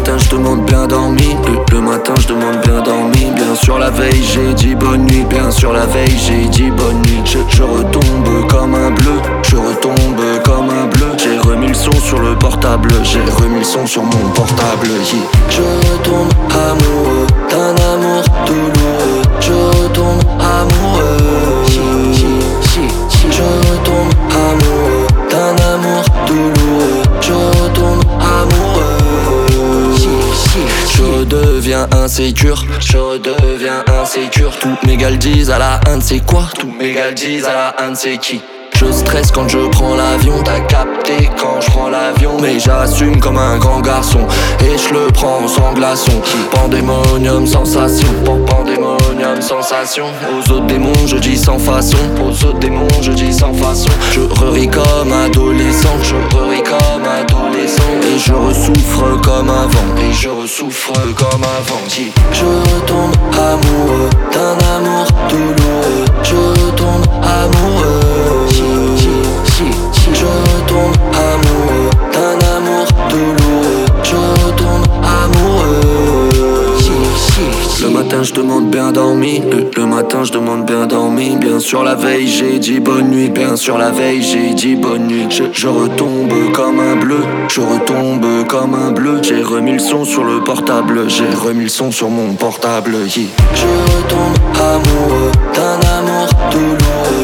matin je demande bien dormi. Le matin je demande bien dormi. Bien sûr la veille j'ai dit bonne nuit. Bien sûr la veille j'ai dit bonne nuit. Je retombe comme un bleu. Je retombe comme un bleu. J'ai remis le son sur le portable. J'ai remis le son sur mon portable, yeah. Je retombe amoureux d'un amour douloureux. Je retombe amoureux. Je retombe amoureux d'un amour douloureux. Je retombe amoureux. Je redeviens insécure. Je redeviens insécure. Tous mes gars le disent à la un de c'est quoi. Tous mes gars le disent à la un de c'est qui. Je stresse quand je prends l'avion, t'as capté quand je prends l'avion. Mais j'assume comme un grand garçon et je le prends sans glaçon. Pandémonium sensation, pandémonium sensation. Aux autres démons je dis sans façon, aux autres démons je dis sans façon. Je reris comme adolescent, je reris comme adolescent. Et je ressouffre comme avant, et je ressouffre comme avant. Je retombe amoureux d'un amour douloureux. Je retombe amoureux. Je retombe amoureux d'un amour douloureux. Je retombe amoureux. Le matin je demande bien dormi. Le matin je demande bien dormi. Bien sûr la veille j'ai dit bonne nuit. Bien sûr la veille j'ai dit bonne nuit. Je retombe comme un bleu. Je retombe comme un bleu. J'ai remis le son sur le portable. J'ai remis le son sur mon portable, yeah. Je retombe amoureux d'un amour douloureux.